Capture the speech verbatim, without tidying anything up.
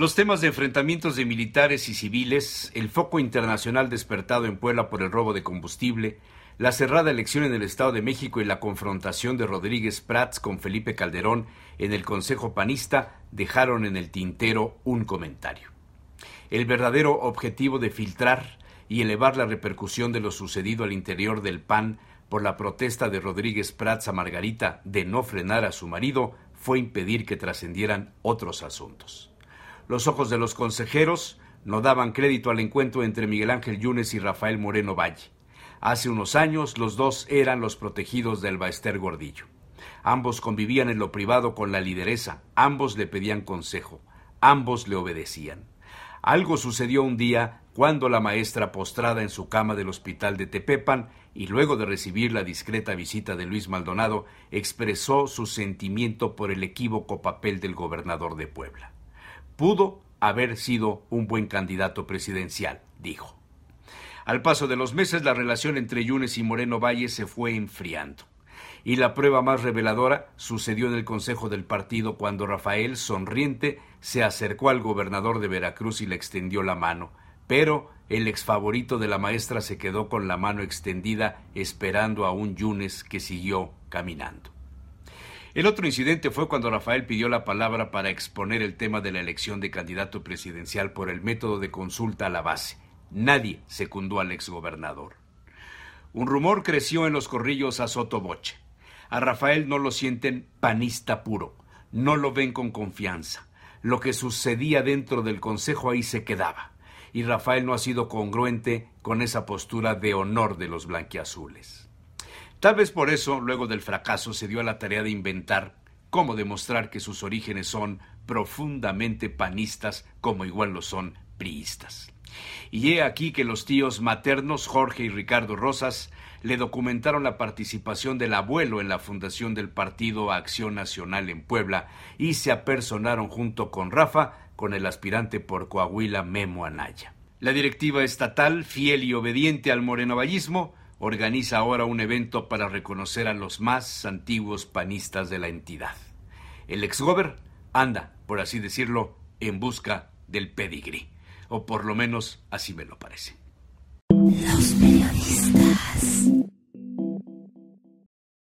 Los temas de enfrentamientos de militares y civiles, el foco internacional despertado en Puebla por el robo de combustible, la cerrada elección en el Estado de México y la confrontación de Rodríguez Prats con Felipe Calderón en el Consejo Panista dejaron en el tintero un comentario. El verdadero objetivo de filtrar y elevar la repercusión de lo sucedido al interior del P A N por la protesta de Rodríguez Prats a Margarita de no frenar a su marido fue impedir que trascendieran otros asuntos. Los ojos de los consejeros no daban crédito al encuentro entre Miguel Ángel Yunes y Rafael Moreno Valle. Hace unos años los dos eran los protegidos del Baester Gordillo. Ambos convivían en lo privado con la lideresa, ambos le pedían consejo, ambos le obedecían. Algo sucedió un día cuando la maestra, postrada en su cama del hospital de Tepepan y luego de recibir la discreta visita de Luis Maldonado, expresó su sentimiento por el equívoco papel del gobernador de Puebla. Pudo haber sido un buen candidato presidencial, dijo. Al paso de los meses, la relación entre Yunes y Moreno Valle se fue enfriando. Y la prueba más reveladora sucedió en el Consejo del Partido cuando Rafael, sonriente, se acercó al gobernador de Veracruz y le extendió la mano. Pero el exfavorito de la maestra se quedó con la mano extendida esperando a un Yunes que siguió caminando. El otro incidente fue cuando Rafael pidió la palabra para exponer el tema de la elección de candidato presidencial por el método de consulta a la base. Nadie secundó al exgobernador. Un rumor creció en los corrillos a sotoboche. A Rafael no lo sienten panista puro, no lo ven con confianza. Lo que sucedía dentro del consejo ahí se quedaba, y Rafael no ha sido congruente con esa postura de honor de los blanquiazules. Tal vez por eso, luego del fracaso, se dio a la tarea de inventar cómo demostrar que sus orígenes son profundamente panistas, como igual lo son priistas. Y he aquí que los tíos maternos, Jorge y Ricardo Rosas, le documentaron la participación del abuelo en la fundación del Partido Acción Nacional en Puebla y se apersonaron junto con Rafa con el aspirante por Coahuila Memo Anaya. La directiva estatal, fiel y obediente al morenovallismo, organiza ahora un evento para reconocer a los más antiguos panistas de la entidad. El exgober anda, por así decirlo, en busca del pedigrí, o por lo menos así me lo parece. Los